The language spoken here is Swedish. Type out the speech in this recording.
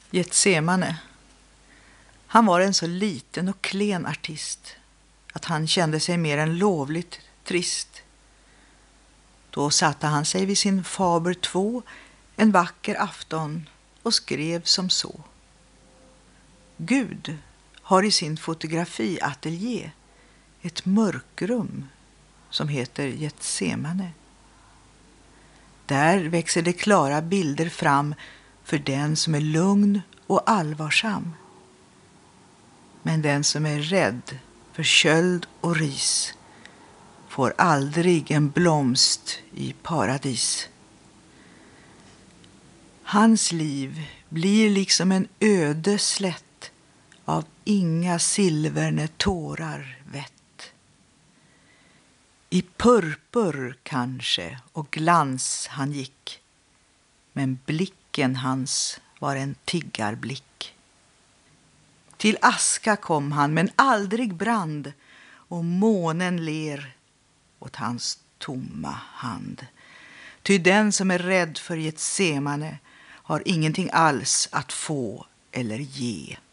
Getsemane. Han var en så liten och klen artist att han kände sig mer än lovligt trist. Då satte han sig vid sin Faber 2 en vacker afton och skrev som så. Gud har i sin fotografiateljé ett mörkrum som heter Getsemane. Där växer det klara bilder fram för den som är lugn och allvarsam. Men den som är rädd för köld och ris får aldrig en blomst i paradis. Hans liv blir liksom en öde slätt av inga silverne tårar vett. I purpur kanske och glans han gick, men blicken hans var en tiggarblick. Till aska kom han, men aldrig brand, och månen ler åt hans tomma hand. Ty den som är rädd för Getsemane har ingenting alls att få eller ge.